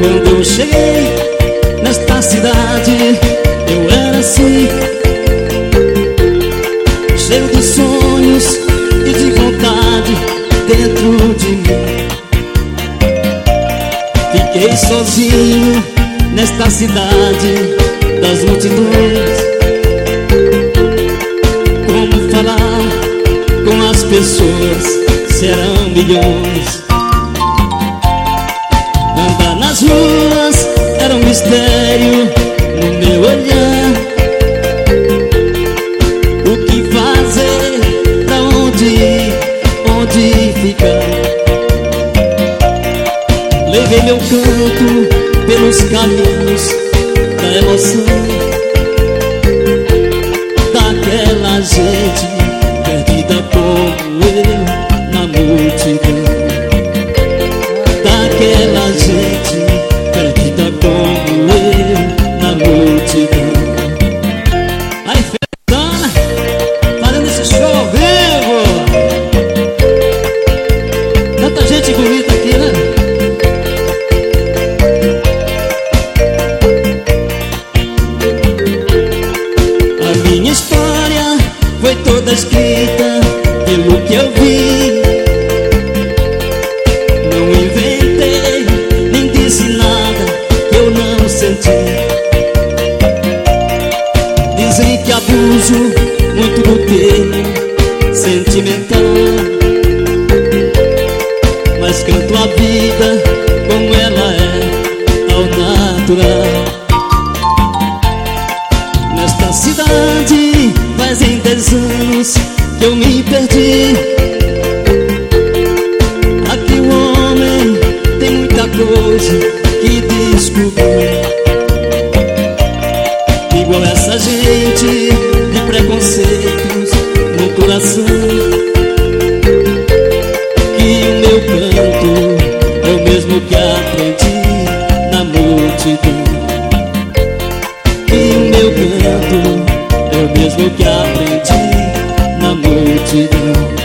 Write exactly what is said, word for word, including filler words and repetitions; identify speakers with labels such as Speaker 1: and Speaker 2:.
Speaker 1: Quando eu cheguei nesta cidade, eu era assim, cheio de sonhos e de vontade dentro de mim. Fiquei sozinho nesta cidade das multidões. Como falar com as pessoas? Serão milhões. Andar nas ruas era um mistério no meu olhar. O que fazer? Pra onde ir? Onde ficar? Levei meu canto pelos caminhos da emoção, daquela gente perdida como eu na multidão. Daquela gente perdida como eu na multidão. Aí, Fernanda, fazendo esse show ao vivo. Tanta gente bonita aqui, né? A minha história foi toda escrita pelo que eu vi. Não inventei, nem disse nada que eu não senti. Dizem que abuso muito do termo sentimental, mas canto a vida como ela é, ao natural. Nesta cidade fazem dez anos que eu me perdi. Aqui o homem tem muita coisa que descobrir. Igual essa gente de preconceitos no coração, que o meu canto é o mesmo que aprendi na multidão. Que o meu canto é o mesmo que aprendi na multidão.